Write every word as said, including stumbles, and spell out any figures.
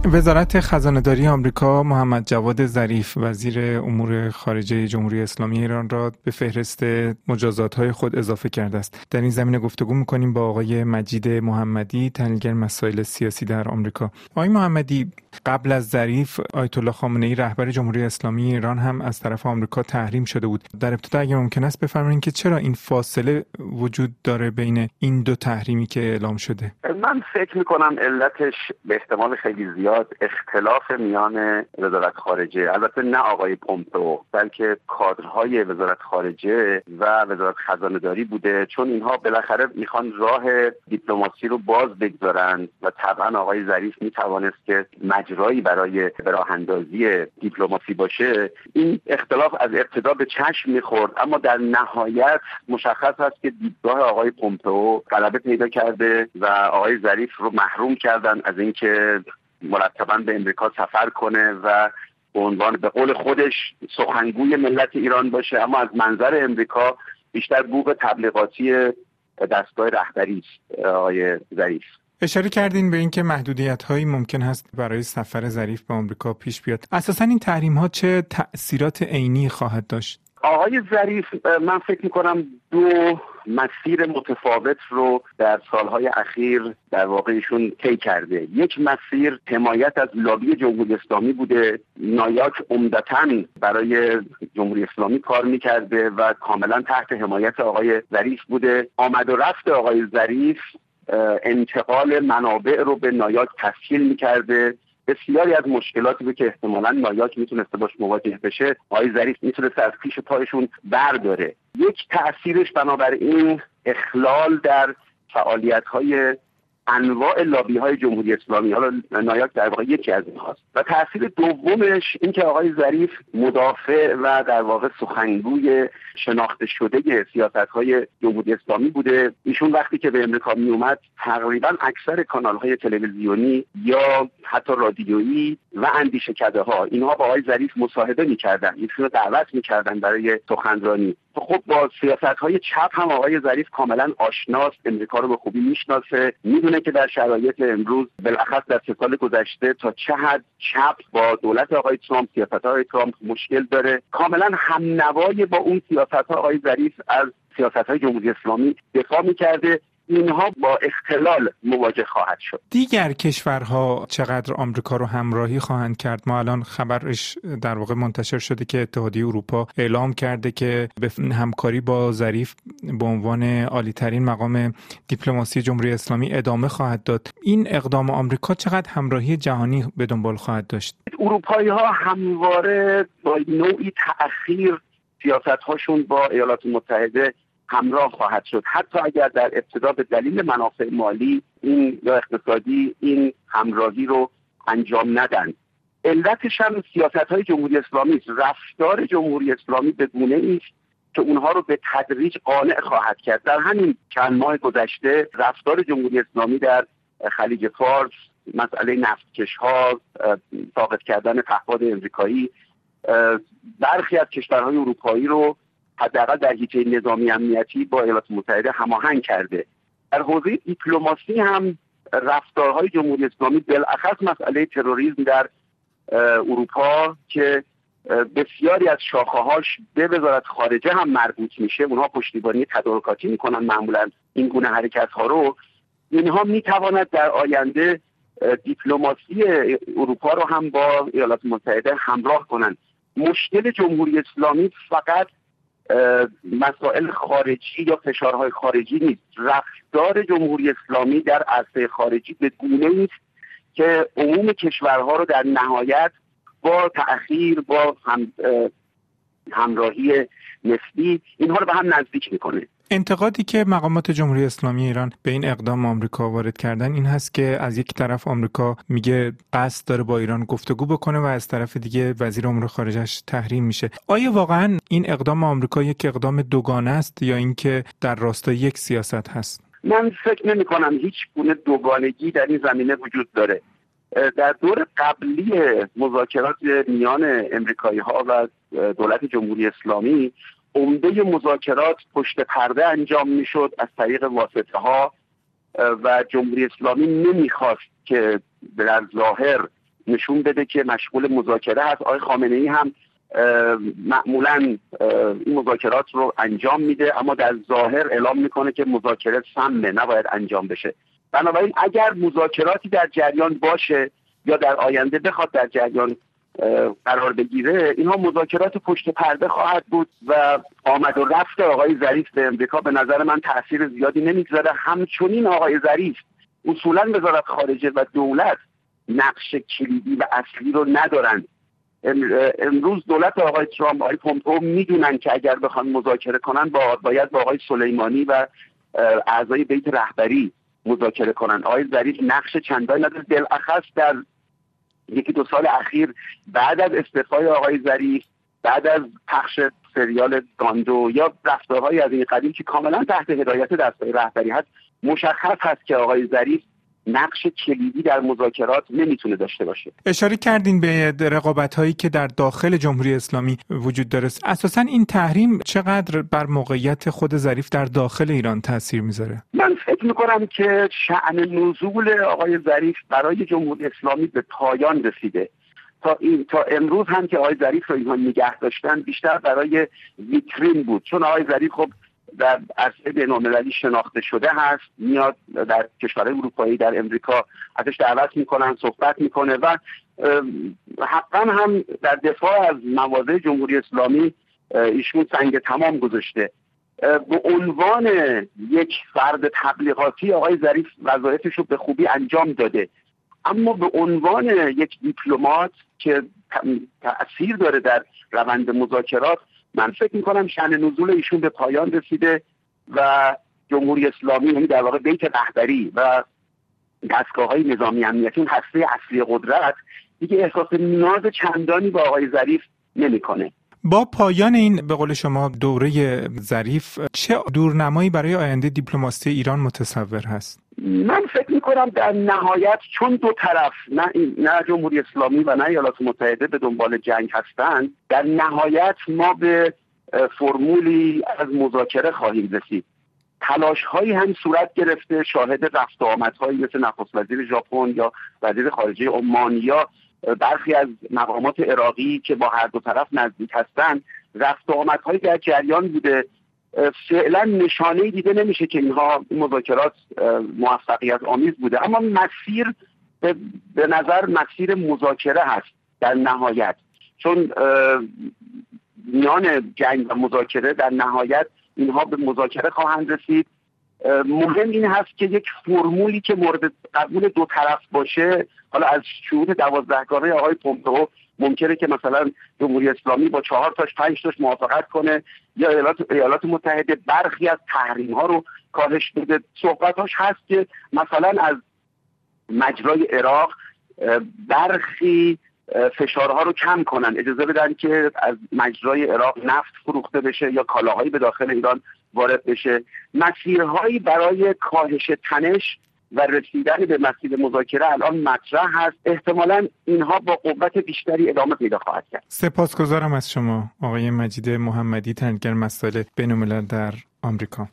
وزارت خزانه‌داری آمریکا محمد جواد ظریف وزیر امور خارجه جمهوری اسلامی ایران را به فهرست مجازات‌های خود اضافه کرده است. در این زمینه گفتگو می‌کنیم با آقای مجید محمدی، تحلیلگر مسائل سیاسی در آمریکا. آقای محمدی، قبل از ظریف آیت الله خامنه‌ای رهبر جمهوری اسلامی ایران هم از طرف آمریکا تحریم شده بود. در ابتدا اگه ممکن است بفرمایید که چرا این فاصله وجود داره بین این دو تحریمی که اعلام شده؟ من فکر می‌کنم علتش به احتمال خیلی زیاد اختلاف میان وزارت خارجه، البته نه آقای پومپئو بلکه کادرهای وزارت خارجه و وزارت خزانه‌داری بوده، چون اینها بالاخره میخوان راه دیپلماسی رو باز بگذارن و طبعا آقای ظریف میتوانست که مجرایی برای راه اندازی دیپلماسی باشه. این اختلاف از ابتدا به چشم میخورد، اما در نهایت مشخص است که دیدگاه آقای پومپئو غلبه پیدا کرده و آقای ظریف رو محروم کردن از اینکه مرتباً به امریکا سفر کنه و به عنوان به قول خودش سخنگوی ملت ایران باشه، اما از منظر امریکا بیشتر بوق تبلیغاتی دستگاه رهبری است. آقای ظریف اشاره کردین به اینکه محدودیت‌هایی ممکن هست برای سفر ظریف به آمریکا پیش بیاد. اساساً این تحریم‌ها چه تأثیرات عینی خواهد داشت؟ آقای ظریف من فکر می‌کنم دو مسیر متفاوت رو در سالهای اخیر در واقع ایشون طی کرده. یک مسیر حمایت از لابی جمهوری اسلامی بوده، نایاک عمدتاً برای جمهوری اسلامی کار می‌کرده و کاملاً تحت حمایت آقای ظریف بوده. آمد و رفت آقای ظریف انتقال منابع رو به نایاک تسهیل می‌کرده. بسیاری از مشکلاتی رو که احتمالاً نایاک میتونسته باش مواجه بشه، آقای ظریف میتونسته از پیش پایشون برداره. یک تأثیرش بنابراین اخلال در فعالیت‌های انواع لابی‌های جمهوری اسلامی، حالا نایاک در واقع یکی از اینهاست. و تأثیر دومش این که آقای ظریف مدافع و در واقع سخنگوی شناخته شده سیاست‌های جمهوری اسلامی بوده. ایشون وقتی که به امریکا می اومد تقریباً اکثر کانال‌های تلویزیونی یا حتی رادیویی و اندیشکده‌ها اینها با آقای ظریف مصاحبه می‌کردن، ایشون رو دعوت می‌کردن برای سخنرانی. خب با سیاست‌های چپ هم آقای ظریف کاملاً آشناست، امریکا رو به خوبی میشناسه، میدونه که در شرایط امروز بالاخص در سه سال گذشته تا چه حد چپ با دولت آقای ترامپ، سیاست‌های آقای ترامپ مشکل داره. کاملاً همنوای با اون سیاست‌ها آقای ظریف از سیاست‌های جمهوری اسلامی دفاع می‌کرده. اینها با اختلال مواجه خواهد شد. دیگر کشورها چقدر آمریکا رو همراهی خواهند کرد؟ ما الان خبرش در واقع منتشر شده که اتحادیه اروپا اعلام کرده که به همکاری با ظریف به عنوان عالی‌ترین مقام دیپلماسی جمهوری اسلامی ادامه خواهد داد. این اقدام آمریکا چقدر همراهی جهانی به دنبال خواهد داشت؟ اروپایی‌ها همواره با نوعی تأخیر سیاست‌هاشون با ایالات متحده همراه خواهد شد، حتی اگر در ابتدا به دلیل منافع مالی این یا اقتصادی این همراهی رو انجام ندن. علتش هم سیاست‌های جمهوری اسلامی است. رفتار جمهوری اسلامی به گونه‌ای است که اونها رو به تدریج قانع خواهد کرد. در همین چند ماه گذشته رفتار جمهوری اسلامی در خلیج فارس، مسئله نفتکش‌ها، ساقط کردن پهپاد امریکایی، برخی از کشورهای اروپایی رو حداقل در حیطه نظامی امنیتی با ایالات متحده هماهنگ کرده. در حوزه دیپلماسی هم رفتارهای جمهوری اسلامی بالاخص مسئله تروریسم در اروپا که بسیاری از شاخه‌هاش به وزارت خارجه هم مربوط میشه، اونها پشتیبانی تدارکاتی میکنن معمولا این گونه حرکت‌ها رو، اینها میتواند در آینده دیپلماسی اروپا رو هم با ایالات متحده همراه کنند. مشکل جمهوری اسلامی فقط مسائل خارجی یا فشارهای خارجی نیست، رفتار جمهوری اسلامی در عرصه خارجی به گونه‌ای است که عموم کشورها رو در نهایت با تأخیر، با هم همراهی نسبی اینها رو به هم نزدیک میکنه. انتقادی که مقامات جمهوری اسلامی ایران به این اقدام آمریکا وارد کردن این هست که از یک طرف آمریکا میگه قصد داره با ایران گفتگو بکنه و از طرف دیگه وزیر امور خارجه‌اش تحریم میشه. آیا واقعا این اقدام آمریکا یک اقدام دوگانه است یا اینکه در راستای یک سیاست هست؟ من فکر نمی کنم هیچ گونه دوگانگی در این زمینه وجود داره. در دور قبلی مذاکرات میان امریکایی‌ها و دولت جمهوری اسلامی عمده مذاکرات پشت پرده انجام میشد از طریق واسطه ها و جمهوری اسلامی نمیخواست که در ظاهر نشون بده که مشغول مذاکره هست. آقای خامنه‌ای هم معمولا این مذاکرات رو انجام میده، اما در ظاهر اعلام میکنه که مذاکره سمه، نباید انجام بشه. بنابراین اگر مذاکراتی در جریان باشه یا در آینده بخواد در جریان قرار بگیره، اینها مذاکرات پشت پرده خواهد بود و آمد و رفت آقای ظریف به امریکا به نظر من تأثیر زیادی نمیگذاره. همچنین آقای ظریف اصولا وزارت خارجه و دولت نقش کلیدی و اصلی رو ندارن. امروز دولت آقای ترامپ، آقای پومپئو میدونن که اگر بخوان مذاکره کنن با باید با آقای سلیمانی و اعضای بیت رهبری مذاکره کنن. آقای ظریف نقش چندانی نداره، بالاخص در یکی دو سال اخیر بعد از استعفای آقای ظریف، بعد از پخش سریال گاندو یا رفتارهای از این قبیل که کاملا تحت هدایت دستگاه رهبری هست، مشخص هست که آقای ظریف نقش کلیدی در مذاکرات نمیتونه داشته باشه. اشاره کردین به رقابت‌هایی که در داخل جمهوری اسلامی وجود داره. اساساً این تحریم چقدر بر موقعیت خود ظریف در داخل ایران تاثیر میذاره؟ من فکر میکنم که شأن نزول آقای ظریف برای جمهوری اسلامی به پایان رسیده. تا این تا امروز هم که آقای ظریف رو اینها نگه داشتن بیشتر برای ویترین بود، چون آقای ظریف خب در عرصه بین‌المللی شناخته شده هست، میاد در کشورهای اروپایی، در امریکا ازش دعوت میکنن، صحبت میکنه و حقا هم در دفاع از مواضع جمهوری اسلامی ایشون سنگ تمام گذاشته. به عنوان یک فرد تبلیغاتی آقای ظریف وظایفش رو به خوبی انجام داده، اما به عنوان یک دیپلمات که تأثیر داره در روند مذاکرات، من فکر میکنم شأن نزول ایشون به پایان رسیده و جمهوری اسلامی، یعنی در واقع بیت رهبری و دستگاه‌های نظامی امنیتی، اون هسته اصلی قدرت، دیگه احساس نیاز چندانی با آقای ظریف نمیکنه. با پایان این به قول شما دوره ظریف، چه دورنمایی برای آینده دیپلماسی ایران متصور هست؟ من فکر میکنم در نهایت چون دو طرف، نه, نه جمهوری اسلامی و نه ایالات متحده به دنبال جنگ هستند، در نهایت ما به فرمولی از مذاکره خواهیم رسید. تلاش هایی هم صورت گرفته، شاهد رفت و آمدهایی مثل نخست وزیر ژاپن یا وزیر خارجه عمان یا برخی از مقامات عراقی که با هر دو طرف نزدیک هستند، رفت و آمدهایی در جریان بوده. فعلا نشانه‌ای دیده نمیشه که اینها مذاکرات موفقیت آمیز بوده، اما مسیر به, به نظر مسیر مذاکره هست در نهایت، چون میان جنگ و مذاکره در نهایت اینها به مذاکره خواهند رسید. مهم این هست که یک فرمولی که مورد قبول دو طرف باشه. حالا از شروط دوازدهگانه آقای پومپئو ممکنه که مثلا جمهوری اسلامی با چهار تاش پنج تاش موافقت کنه یا ایالات, ایالات متحده برخی از تحریم ها رو کاهش بده. صحبتاش هست که مثلا از مجرای عراق برخی فشارها رو کم کنن، اجازه بدن که از مجرای عراق نفت فروخته بشه یا کالاهایی به داخل ایران وارد بشه. مسیرهایی برای کاهش تنش و رسیدن به مسیر مذاکره الان مطرح هست. احتمالاً اینها با قوت بیشتری ادامه پیدا خواهد کرد. سپاسگزارم از شما آقای مجید محمدی، تحلیلگر مسائل بین‌الملل در آمریکا.